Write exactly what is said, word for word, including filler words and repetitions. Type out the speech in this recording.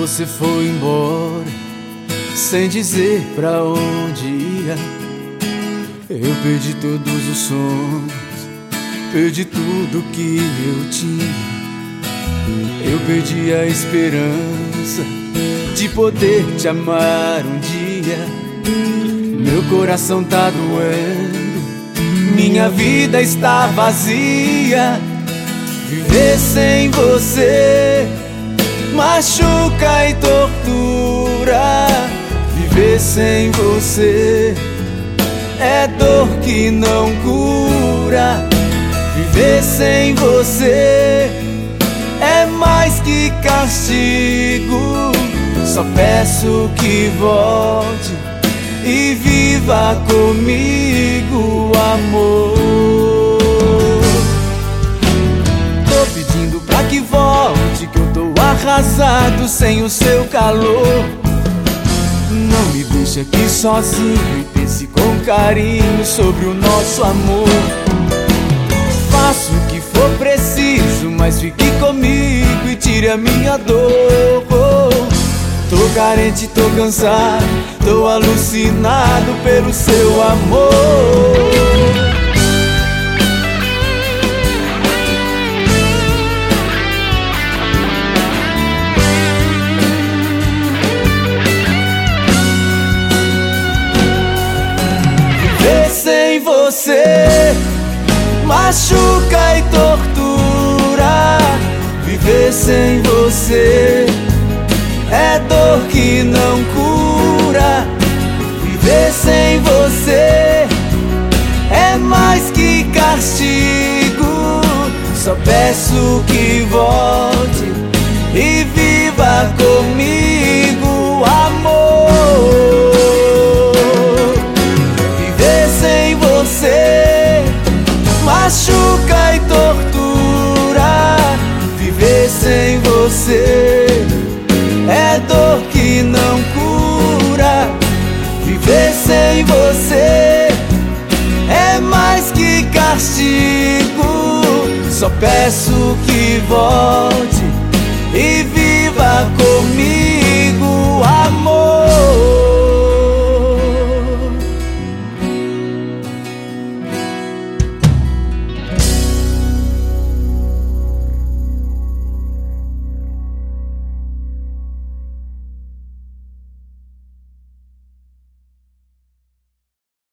você foi embora, sem dizer pra onde ia, eu perdi todos os sonhos, perdi tudo que eu tinha. Eu perdi a esperança de poder te amar um dia. Meu coração tá doendo, minha vida está vazia. Viver sem você machuca e tortura. Viver sem você é dor que não cura. Viver sem você é mais que castigo. Só peço que volte e viva comigo, amor. Tô pedindo pra que volte, que eu tô arrasado sem o seu calor. Não me deixe aqui sozinho e pense com carinho sobre o nosso amor. Faço o que for preciso, mas fique comigo e tire a minha dor. Tô carente, tô cansado, tô alucinado pelo seu amor. Viver sem você machuca e tortura. Viver sem você é dor que não cura. Viver sem você é mais que castigo. Só peço que volte e viva comigo, amor. Viver sem você machuca e tortura. Viver sem você é dor que não cura. Viver sem você é mais que castigo. Só peço que volte e viva comigo.